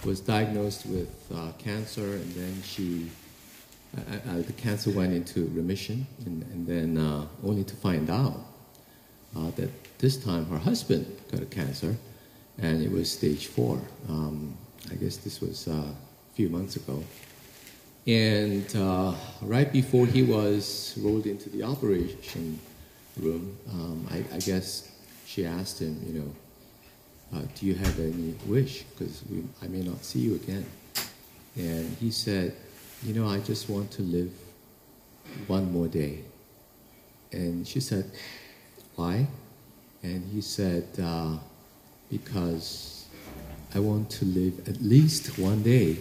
was diagnosed with cancer, and then the cancer went into remission, and then only to find out that this time her husband got a cancer, and it was stage 4. I guess this was a few months ago. And right before he was rolled into the operation room, I guess she asked him, do you have any wish? Because I may not see you again. And he said, I just want to live one more day. And she said, why? And he said, because I want to live at least one day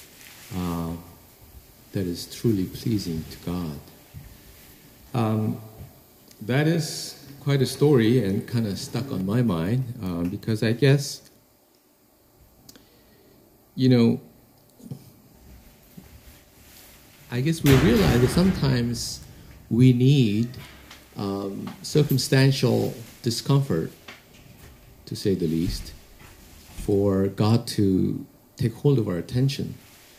that is truly pleasing to God. That is quite a story and kind of stuck on my mind because I guess, we realize that sometimes we need circumstantial discomfort, to say the least, for God to take hold of our attention.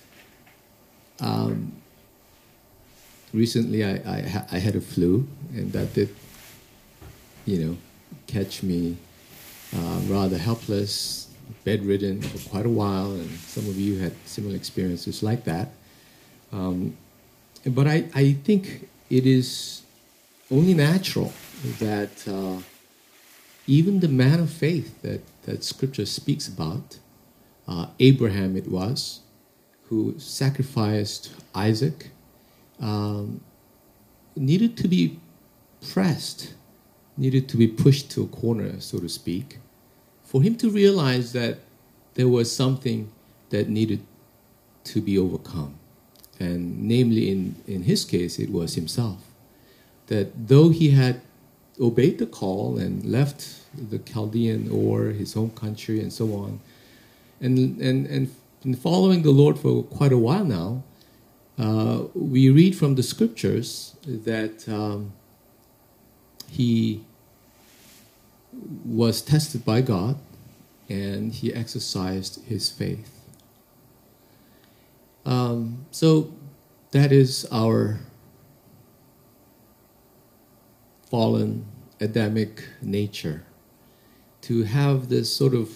Recently, I had a flu, and that did, catch me rather helpless, bedridden for quite a while, and some of you had similar experiences like that. But I think it is only natural that even the man of faith that Scripture speaks about, Abraham it was, who sacrificed Isaac, needed to be pressed, needed to be pushed to a corner, so to speak, for him to realize that there was something that needed to be overcome. And namely, in his case, it was himself. That though he had obeyed the call and left the Chaldean or his home country and so on, and been following the Lord for quite a while now, we read from the Scriptures that he was tested by God and he exercised his faith. So that is our fallen Adamic nature, to have this sort of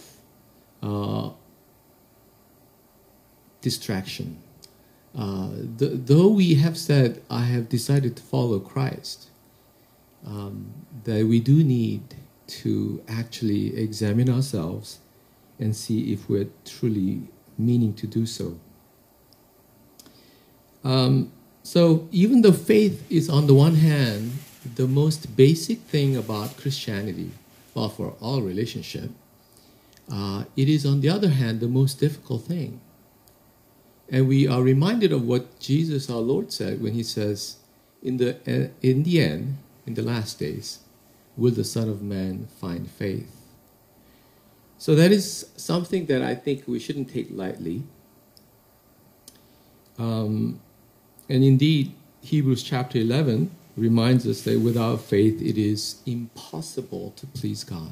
distraction. Though we have said, I have decided to follow Christ, that we do need to actually examine ourselves and see if we're truly meaning to do so. So even though faith is on the one hand the most basic thing about Christianity, well, for all relationship, it is on the other hand the most difficult thing. And we are reminded of what Jesus our Lord said when he says, in the end, in the last days, will the Son of Man find faith? So that is something that I think we shouldn't take lightly. And indeed, Hebrews chapter 11 reminds us that without faith it is impossible to please God.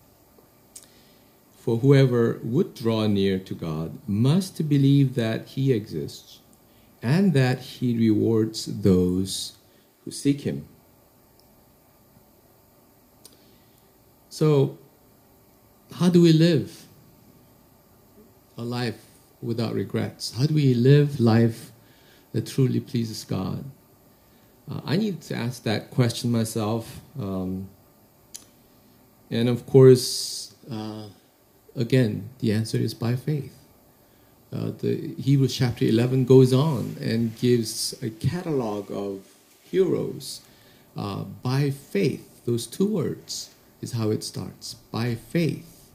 For whoever would draw near to God must believe that he exists and that he rewards those who seek him. So, how do we live a life without regrets? How do we live life that truly pleases God? I need to ask that question myself. And of course, again, the answer is by faith. The Hebrews chapter 11 goes on and gives a catalog of heroes. By faith, those two words is how it starts. By faith,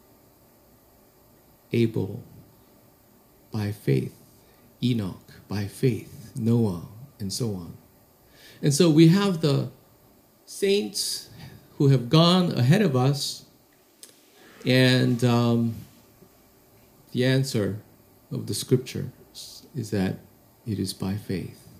Abel. By faith, Enoch. By faith, Noah, and so on. And so we have the saints who have gone ahead of us, and the answer of the Scriptures is that it is by faith.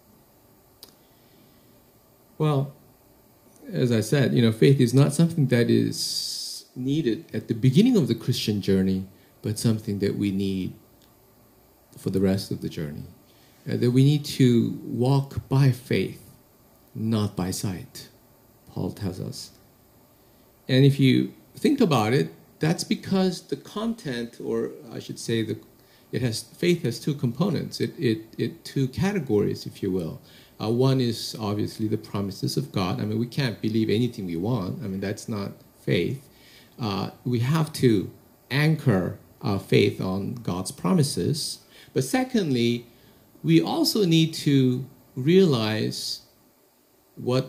Well, as I said, faith is not something that is needed at the beginning of the Christian journey, but something that we need for the rest of the journey. That we need to walk by faith, not by sight, Paul tells us. And if you think about it, that's because the content, or I should say, faith has two components, two categories, if you will. One is obviously the promises of God. I mean, we can't believe anything we want. I mean, that's not faith. We have to anchor our faith on God's promises. But secondly, we also need to realize what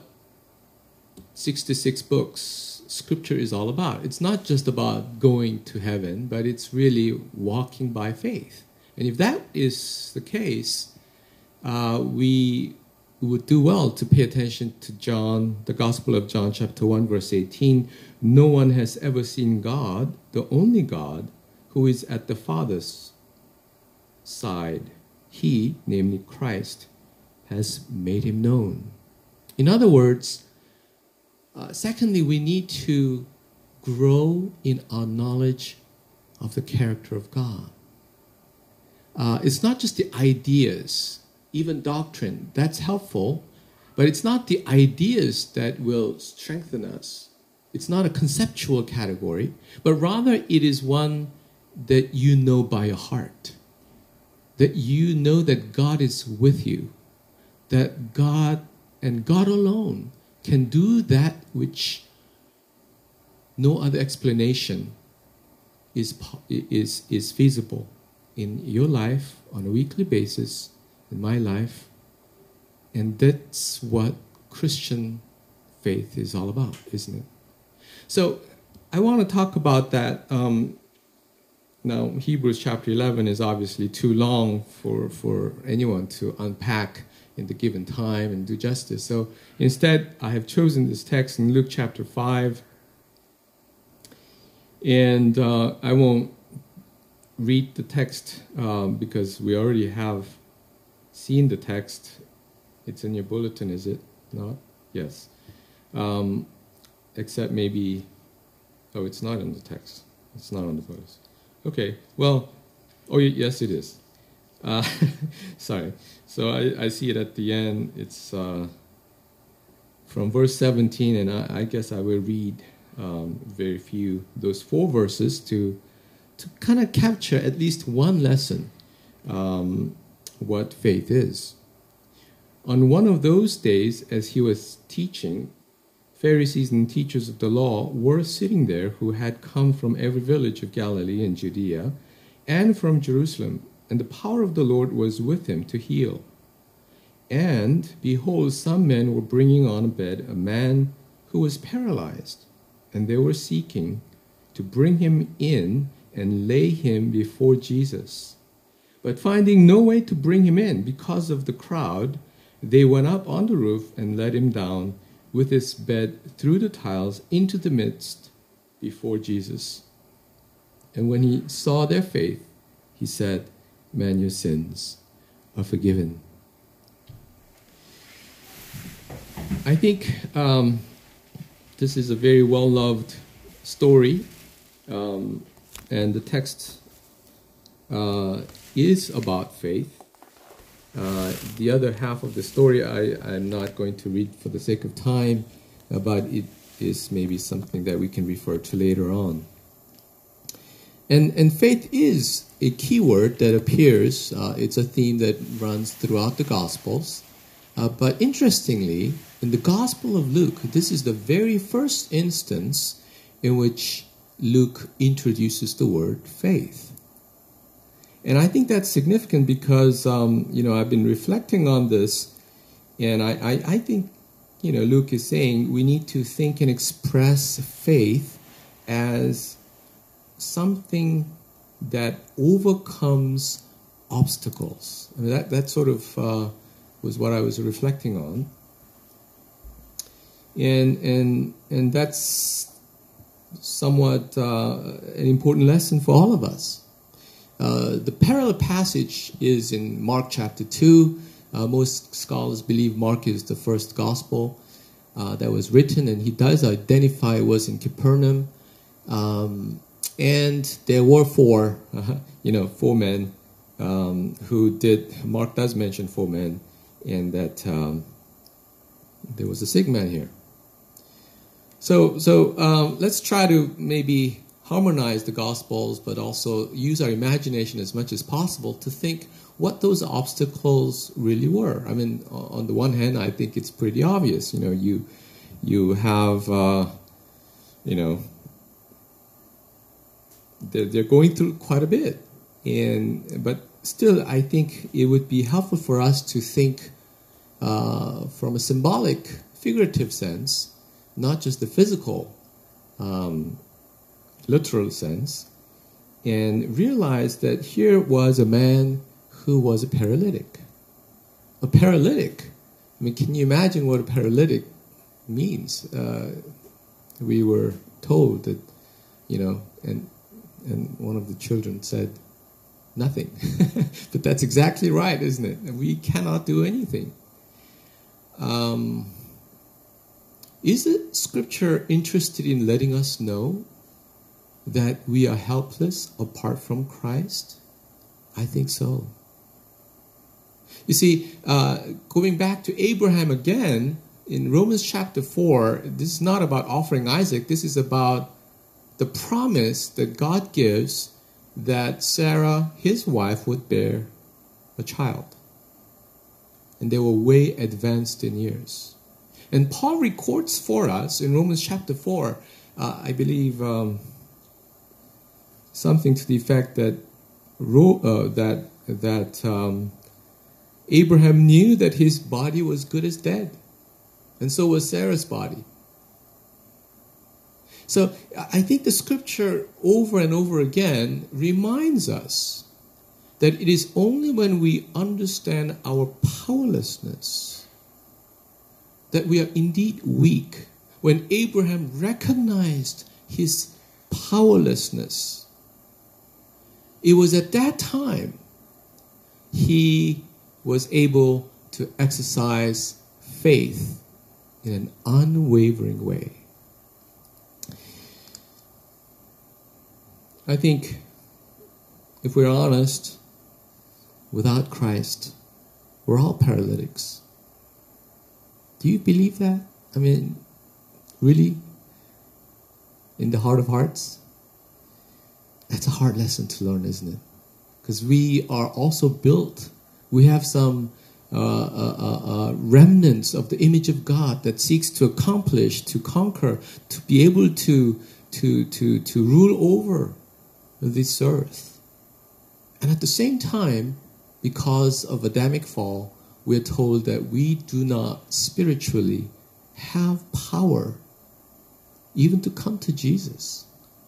66 books Scripture is all about. It's not just about going to heaven, but it's really walking by faith. And if that is the case, we would do well to pay attention to John, the Gospel of John, chapter 1, verse 18. No one has ever seen God, the only God, who is at the Father's side. He, namely Christ, has made him known. In other words, secondly, we need to grow in our knowledge of the character of God. It's not just the ideas, even doctrine, that's helpful, but it's not the ideas that will strengthen us. It's not a conceptual category, but rather it is one that you know by your heart, that you know that God is with you, that God and God alone can do that which no other explanation is feasible in your life on a weekly basis, in my life. And that's what Christian faith is all about, isn't it? So I want to talk about that. Now, Hebrews chapter 11 is obviously too long for anyone to unpack in the given time and do justice. So instead, I have chosen this text in Luke chapter 5. And I won't read the text because we already have seen the text. It's in your bulletin, is it not? Yes. Except maybe, oh, it's not in the text. It's not on the bulletin. Okay, well, oh, yes, it is. Sorry. So I see it at the end. It's from verse 17, and I guess I will read very few, those 4 verses to kind of capture at least one lesson, what faith is. On one of those days, as he was teaching, Pharisees and teachers of the law were sitting there who had come from every village of Galilee and Judea and from Jerusalem, and the power of the Lord was with him to heal. And behold, some men were bringing on a bed a man who was paralyzed, and they were seeking to bring him in and lay him before Jesus. But finding no way to bring him in because of the crowd, they went up on the roof and let him down with his bed through the tiles into the midst before Jesus. And when he saw their faith, he said, "Man, your sins are forgiven." I think this is a very well-loved story, and the text is about faith. The other half of the story I'm not going to read for the sake of time, but it is maybe something that we can refer to later on. And faith is a key word that appears. It's a theme that runs throughout the Gospels. But interestingly, in the Gospel of Luke, this is the very first instance in which Luke introduces the word faith. And I think that's significant because, I've been reflecting on this, and I think, Luke is saying we need to think and express faith as something that overcomes obstacles. I mean, that sort of was what I was reflecting on. And that's somewhat an important lesson for all of us. The parallel passage is in Mark chapter 2. Most scholars believe Mark is the first gospel that was written, and he does identify it was in Capernaum. And there were four men who did. Mark does mention four men, and that there was a sick man here. So let's try to maybe harmonize the Gospels, but also use our imagination as much as possible to think what those obstacles really were. I mean, on the one hand, I think it's pretty obvious. You have, they're going through quite a bit, but still, I think it would be helpful for us to think from a symbolic, figurative sense, not just the physical, literal sense, and realize that here was a man who was a paralytic. A paralytic. I mean, can you imagine what a paralytic means? We were told that, and one of the children said, nothing. But that's exactly right, isn't it? We cannot do anything. Is the Scripture interested in letting us know that we are helpless apart from Christ? I think so. You see, going back to Abraham again, in Romans chapter 4, this is not about offering Isaac. This is about the promise that God gives that Sarah, his wife, would bear a child. And they were way advanced in years. And Paul records for us in Romans chapter 4, I believe, something to the effect that Abraham knew that his body was good as dead, and so was Sarah's body. So I think the Scripture over and over again reminds us that it is only when we understand our powerlessness that we are indeed weak. When Abraham recognized his powerlessness, it was at that time he was able to exercise faith in an unwavering way. I think, if we're honest, without Christ, we're all paralytics. Do you believe that? I mean, really? In the heart of hearts? That's a hard lesson to learn, isn't it? Because we are also built, we have some remnants of the image of God that seeks to accomplish, to conquer, to be able to rule over this earth. And at the same time, because of Adamic fall, we're told that we do not spiritually have power even to come to Jesus.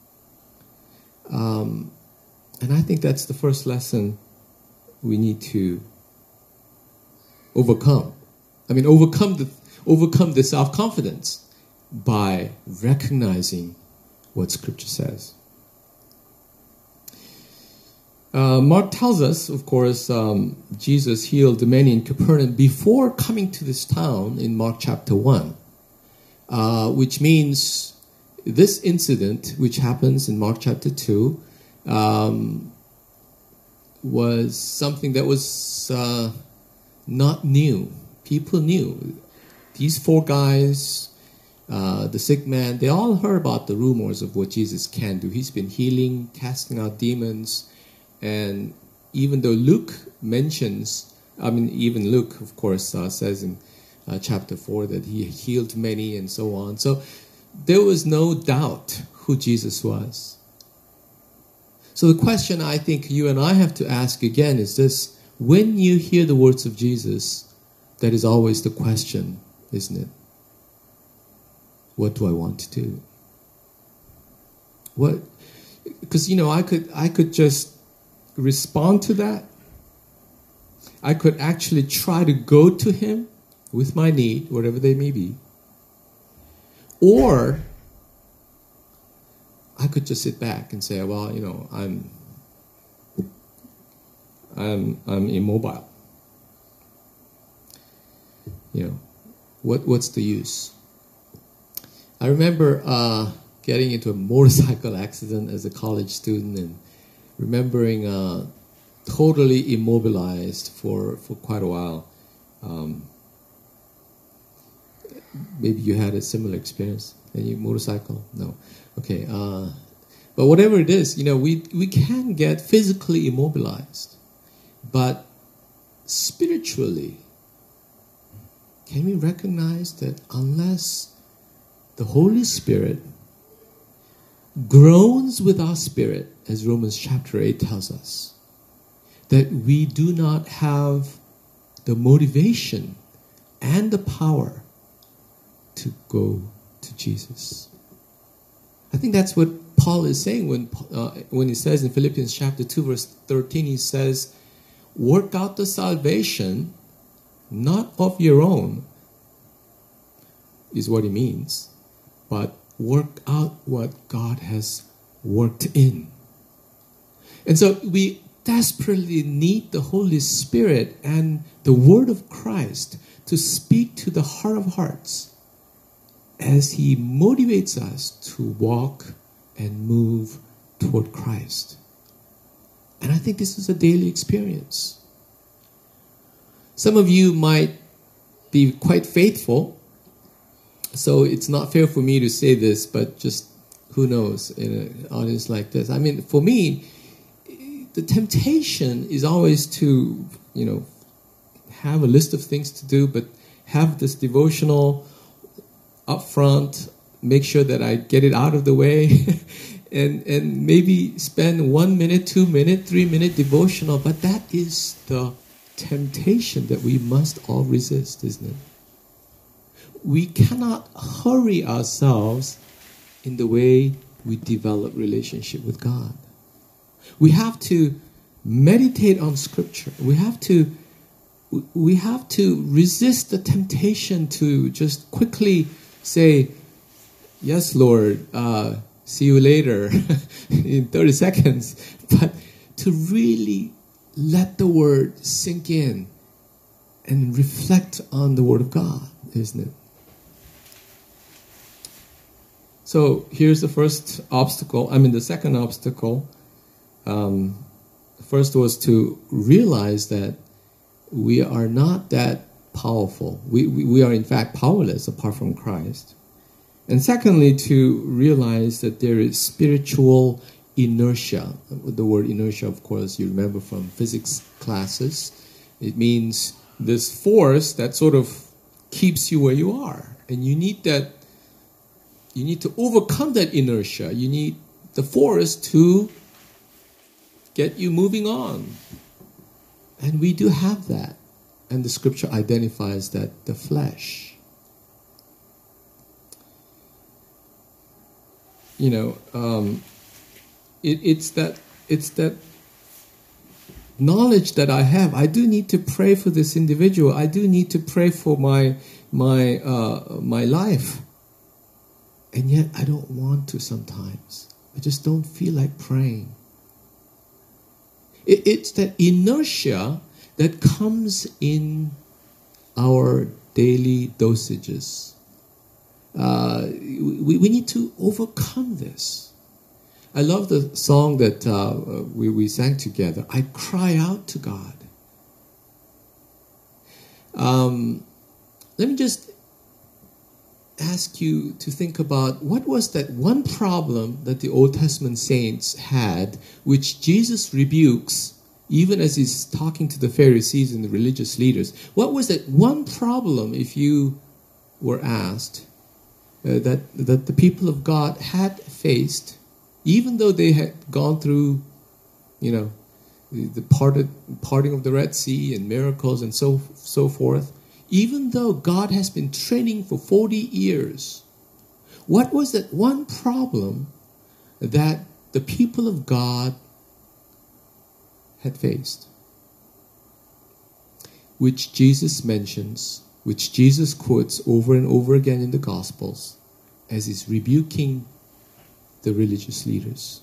And I think that's the first lesson we need to overcome. I mean, overcome the self-confidence by recognizing what Scripture says. Mark tells us, of course, Jesus healed many in Capernaum before coming to this town in Mark chapter 1, which means this incident, which happens in Mark chapter 2, was something that was not new. People knew. These four guys, the sick man, they all heard about the rumors of what Jesus can do. He's been healing, casting out demons. And even though Luke mentions, even Luke, of course, says in chapter 4 that he healed many and so on. So there was no doubt who Jesus was. So the question I think you and I have to ask again is this: when you hear the words of Jesus, that is always the question, isn't it? What do I want to do? What? Because I could just respond to that. I could actually try to go to him with my need, whatever they may be. Or I could just sit back and say, well, I'm immobile. What's the use? I remember getting into a motorcycle accident as a college student and remembering totally immobilized for quite a while. Maybe you had a similar experience. Any motorcycle? No. Okay. But whatever it is, we can get physically immobilized. But spiritually, can we recognize that unless the Holy Spirit groans with our spirit, as Romans chapter 8 tells us, that we do not have the motivation and the power to go to Jesus? I think that's what Paul is saying when he says in Philippians chapter 2 verse 13, he says, work out the salvation not of your own, is what he means, but work out what God has worked in. And so we desperately need the Holy Spirit and the Word of Christ to speak to the heart of hearts as He motivates us to walk and move toward Christ. And I think this is a daily experience. Some of you might be quite faithful, so it's not fair for me to say this, but just who knows in an audience like this. I mean, for me, the temptation is always to, have a list of things to do, but have this devotional up front, make sure that I get it out of the way, and maybe spend 1 minute, 2 minute, 3 minute devotional, but that is the temptation that we must all resist, isn't it? We cannot hurry ourselves in the way we develop relationship with God. We have to meditate on Scripture. We have to resist the temptation to just quickly say, yes, Lord, see you later in 30 seconds. But to really let the Word sink in and reflect on the Word of God, isn't it? So here's the first obstacle. The second obstacle. The first was to realize that we are not that powerful. We are in fact powerless apart from Christ. And secondly, to realize that there is spiritual inertia. The word inertia, of course, you remember from physics classes. It means this force that sort of keeps you where you are. And you need that. You need to overcome that inertia. You need the force to get you moving on. And we do have that. And the Scripture identifies that the flesh. It's that knowledge that I have. I do need to pray for this individual. I do need to pray for my life. And yet I don't want to sometimes. I just don't feel like praying. It's that inertia that comes in our daily dosages. We need to overcome this. I love the song that we sang together. I cry out to God. Let me just ask you to think about what was that one problem that the Old Testament saints had, which Jesus rebukes even as he's talking to the Pharisees and the religious leaders. What was that one problem, if you were asked, that the people of God had faced, even though they had gone through, the parting of the Red Sea and miracles and so forth? Even though God has been training for 40 years, what was that one problem that the people of God had faced? Which Jesus mentions, which Jesus quotes over and over again in the Gospels as he's rebuking the religious leaders.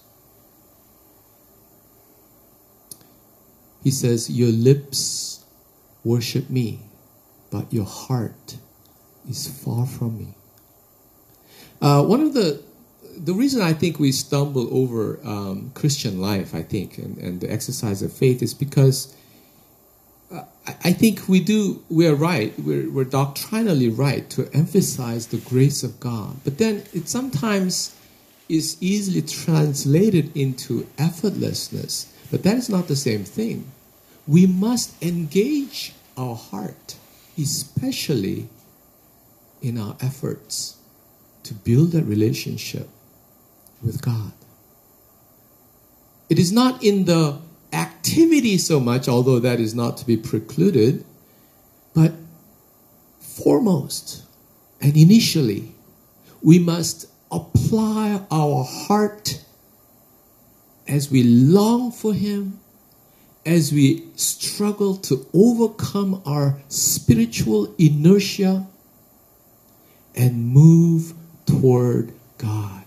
He says, your lips worship me, but your heart is far from me. One of the the reason I think we stumble over Christian life, I think, and the exercise of faith is because I think we are right, we're doctrinally right to emphasize the grace of God. But then it sometimes is easily translated into effortlessness. But that is not the same thing. We must engage our heart, especially in our efforts to build a relationship with God. It is not in the activity so much, although that is not to be precluded, but foremost and initially, we must apply our heart as we long for Him, as we struggle to overcome our spiritual inertia and move toward God.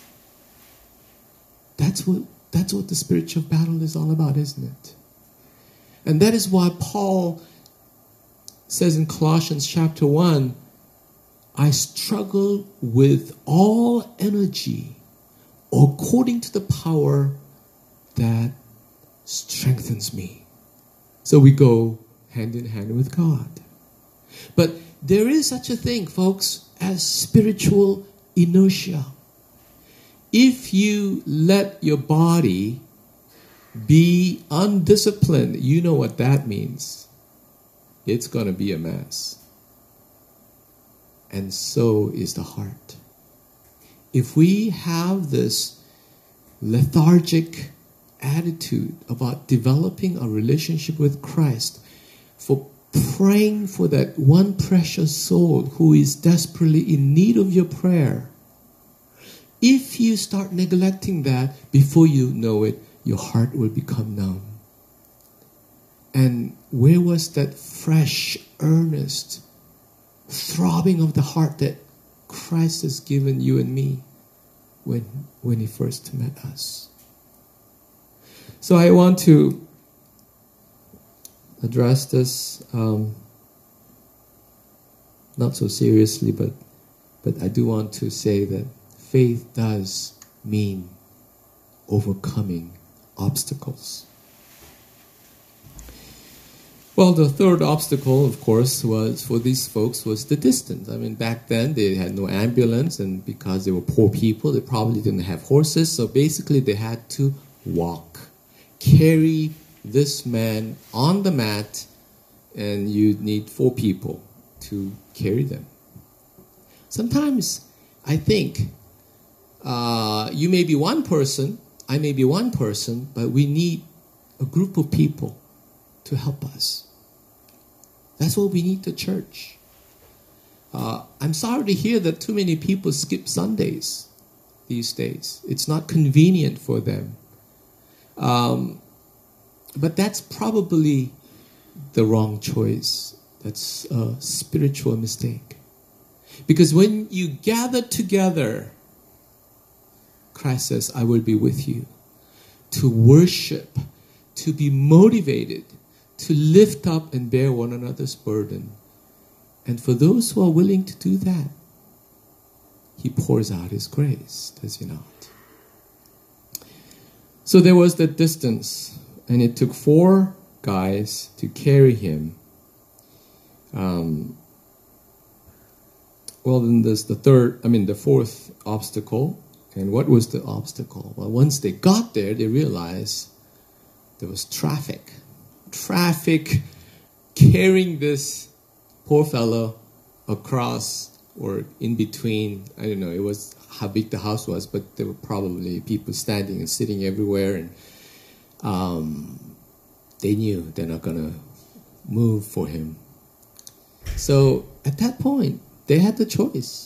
That's what the spiritual battle is all about, isn't it? And that is why Paul says in Colossians chapter 1, I struggle with all energy according to the power that strengthens me. So we go hand in hand with God. But there is such a thing, folks, as spiritual inertia. If you let your body be undisciplined, you know what that means. It's going to be a mess. And so is the heart. If we have this lethargic attitude about developing a relationship with Christ, for praying for that one precious soul who is desperately in need of your prayer, if you start neglecting that, before you know it, your heart will become numb. And where was that fresh, earnest throbbing of the heart that Christ has given you and me when He first met us? So I want to address this not so seriously, but I do want to say that faith does mean overcoming obstacles. Well, the third obstacle, of course, was for these folks was the distance. I mean, back then they had no ambulance, and because they were poor people, they probably didn't have horses. So basically, they had to walk, carry this man on the mat, and you need 4 people to carry them. Sometimes I think you may be one person, I may be one person, but we need a group of people to help us. That's what we need, the church. I'm sorry to hear that too many people skip Sundays these days. It's not convenient for them. But that's probably the wrong choice. That's a spiritual mistake. Because when you gather together, Christ says, I will be with you. To worship, to be motivated, to lift up and bear one another's burden. And for those who are willing to do that, He pours out His grace, does He not? So there was that distance, and it took 4 guys to carry him. Well, then there's the 4th obstacle. And what was the obstacle? Well, once they got there, they realized there was traffic. Traffic carrying this poor fellow across or in between. I don't know, it was how big the house was, but there were probably people standing and sitting everywhere. And they knew they're not going to move for him. So at that point, they had the choice.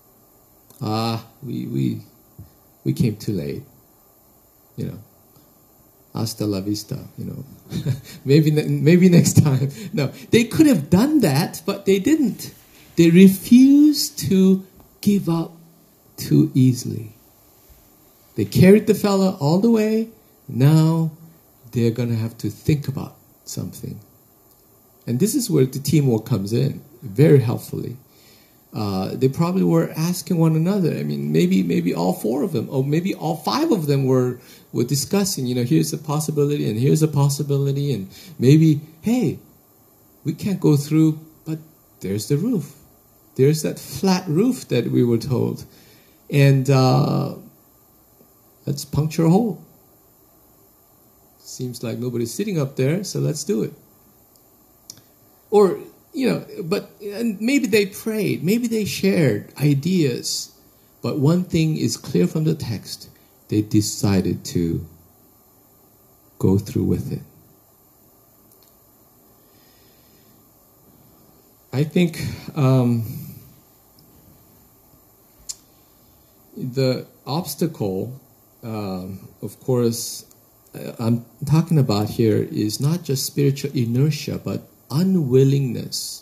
We came too late, you know. Hasta la vista, you know. maybe next time. No, they could have done that, but they didn't. They refused to give up too easily. They carried the fella all the way. Now they're going to have to think about something. And this is where the teamwork comes in, very helpfully. They probably were asking one another. I mean, maybe all four of them, or maybe all five of them were discussing. Here's a possibility, and here's a possibility, and maybe, hey, we can't go through, but there's the roof. There's that flat roof that we were told, and let's puncture a hole. Seems like nobody's sitting up there, so let's do it. Or, and maybe they prayed, maybe they shared ideas, but one thing is clear from the text: they decided to go through with it. I think the obstacle, of course, I'm talking about here is not just spiritual inertia, but unwillingness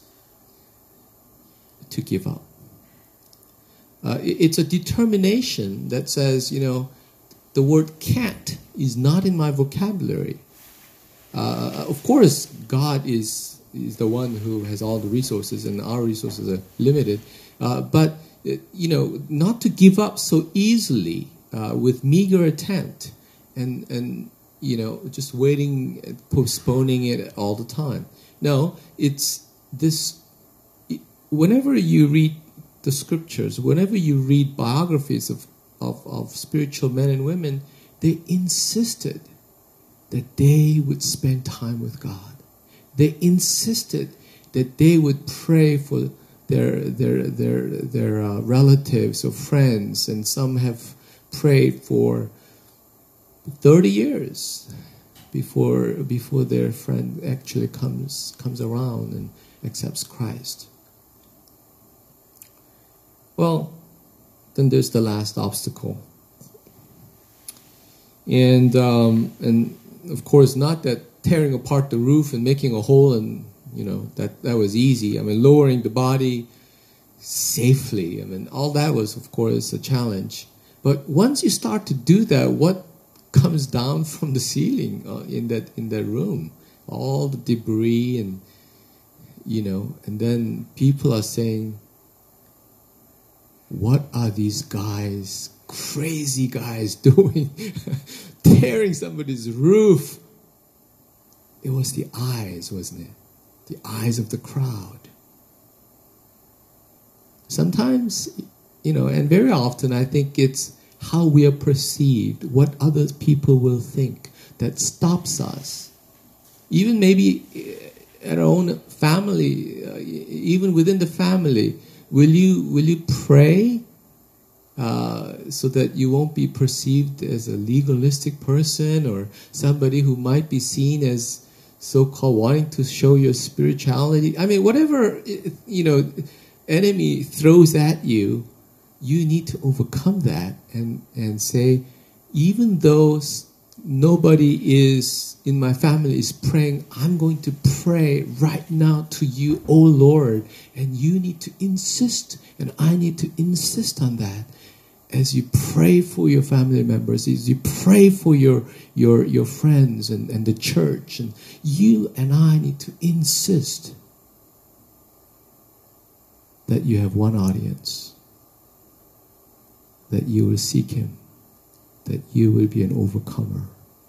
to give up. It's a determination that says, the word can't is not in my vocabulary. Of course, God is the one who has all the resources, and our resources are limited. But, not to give up so easily with meager attempt and just waiting, postponing it all the time. No, it's this. Whenever you read the scriptures, whenever you read biographies of spiritual men and women, they insisted that they would spend time with God. They insisted that they would pray for their relatives or friends, and some have prayed for 30 years before their friend actually comes around and accepts Christ. Well, then there's the last obstacle, and of course, not that tearing apart the roof and making a hole, and that was easy. I mean, lowering the body safely, I mean, all that was, of course, a challenge. But once you start to do that, what comes down from the ceiling in that room? All the debris, and and then people are saying, what are these guys, crazy guys, doing? Tearing somebody's roof. It was the eyes, wasn't it? The eyes of the crowd. Sometimes, and very often, I think it's how we are perceived, what other people will think, that stops us. Even maybe at our own family, even within the family, will you pray so that you won't be perceived as a legalistic person, or somebody who might be seen as so-called wanting to show your spirituality? I mean, whatever enemy throws at you, you need to overcome that and say, even though nobody is in my family is praying, I'm going to pray right now to you, oh Lord, and you need to insist, and I need to insist on that. As you pray for your family members, as you pray for your friends and the church, and you and I need to insist that you have one audience, that you will seek Him, that you will be an overcomer.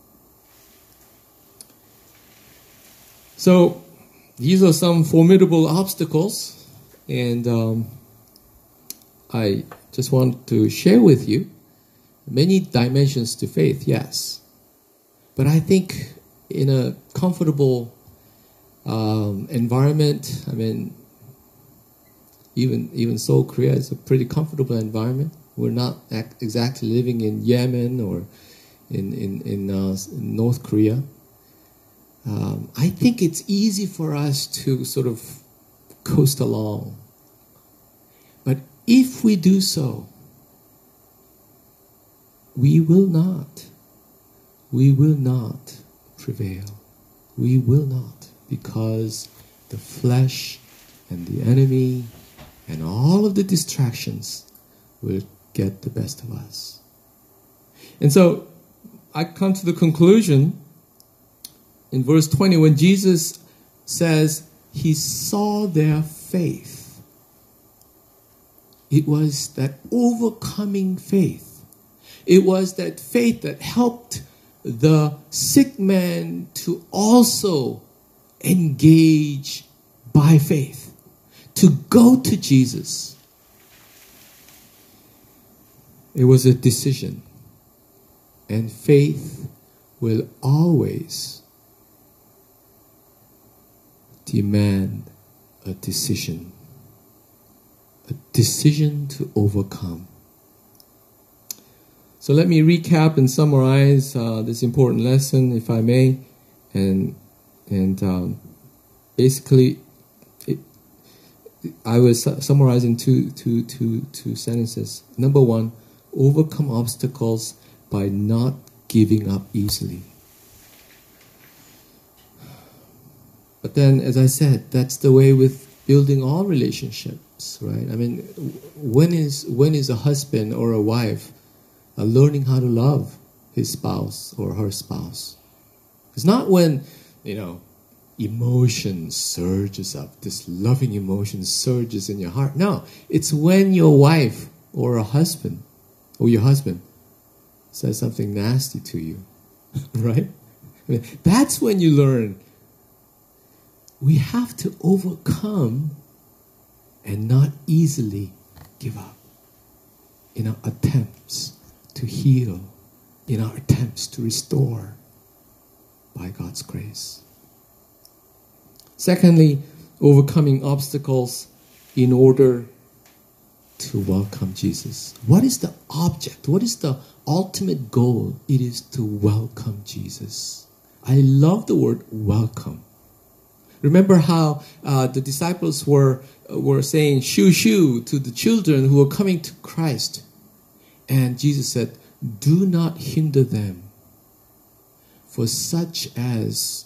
So these are some formidable obstacles, and I just want to share with you many dimensions to faith, yes. But I think in a comfortable environment, I mean, even Seoul, Korea is a pretty comfortable environment. We're not exactly living in Yemen or in North Korea. I think it's easy for us to sort of coast along. But if we do so, we will not prevail. We will not, because the flesh and the enemy and all of the distractions will get the best of us. And so I come to the conclusion in verse 20 when Jesus says He saw their faith. It was that overcoming faith. It was that faith that helped the sick man to also engage by faith, to go to Jesus. It was a decision. And faith will always demand a decision. A decision to overcome. So let me recap and summarize this important lesson, if I may. And basically, I will summarize in two sentences. Number one, overcome obstacles by not giving up easily. But then, as I said, that's the way with building all relationships, right? I mean, when is a husband or a wife learning how to love his spouse or her spouse? It's not when, emotion surges up, this loving emotion surges in your heart. No, it's when your wife or a husband or your husband says something nasty to you, right? I mean, that's when you learn. We have to overcome and not easily give up in our attempts to heal, in our attempts to restore by God's grace. Secondly, overcoming obstacles in order to welcome Jesus. What is the object? What is the ultimate goal? It is to welcome Jesus. I love the word welcome. Remember how the disciples were saying shoo shoo to the children who were coming to Christ. And Jesus said, do not hinder them, for such as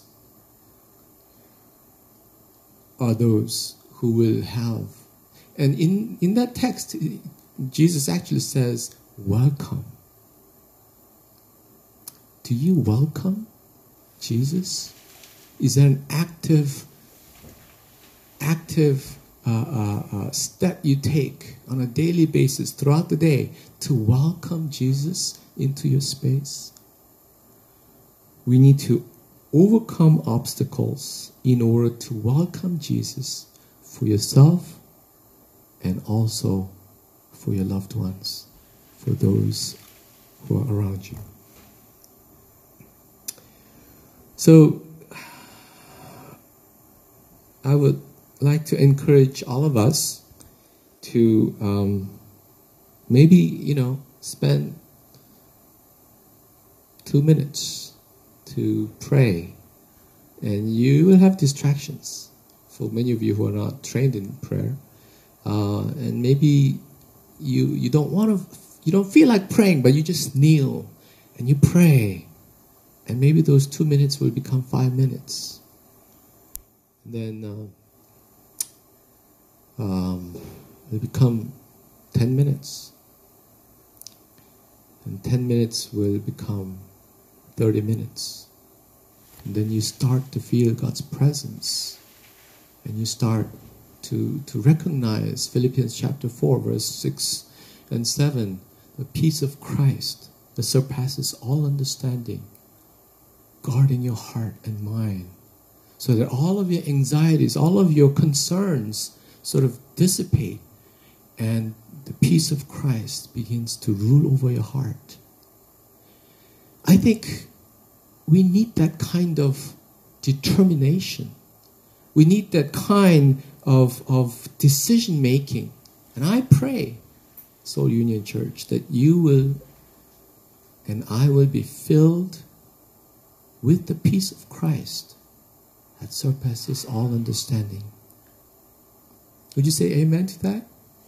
are those who will have. And in that text, Jesus actually says, welcome. Do you welcome Jesus? Is there an active step you take on a daily basis throughout the day to welcome Jesus into your space? We need to overcome obstacles in order to welcome Jesus for yourself and also for your loved ones, for those who are around you. So, I would like to encourage all of us to maybe, spend 2 minutes to pray. And you will have distractions for many of you who are not trained in prayer. And maybe you don't feel like praying, but you just kneel and you pray. And maybe those 2 minutes will become 5 minutes. And then it'll become 10 minutes. And 10 minutes will become 30 minutes. And then you start to feel God's presence. And you start to recognize Philippians chapter 4, verse 6 and 7. The peace of Christ that surpasses all understanding, guarding your heart and mind, so that all of your anxieties, all of your concerns sort of dissipate, and the peace of Christ begins to rule over your heart. I think we need that kind of determination. We need that kind of decision making. And I pray, Soul Union Church, that you will and I will be filled with the peace of Christ that surpasses all understanding. Would you say amen to that?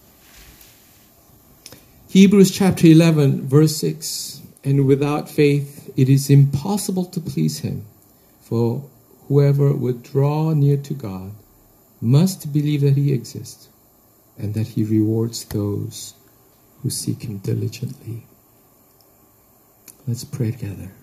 Hebrews chapter 11, verse 6. And without faith, it is impossible to please him. For whoever would draw near to God must believe that he exists and that he rewards those who seek him diligently. Let's pray together.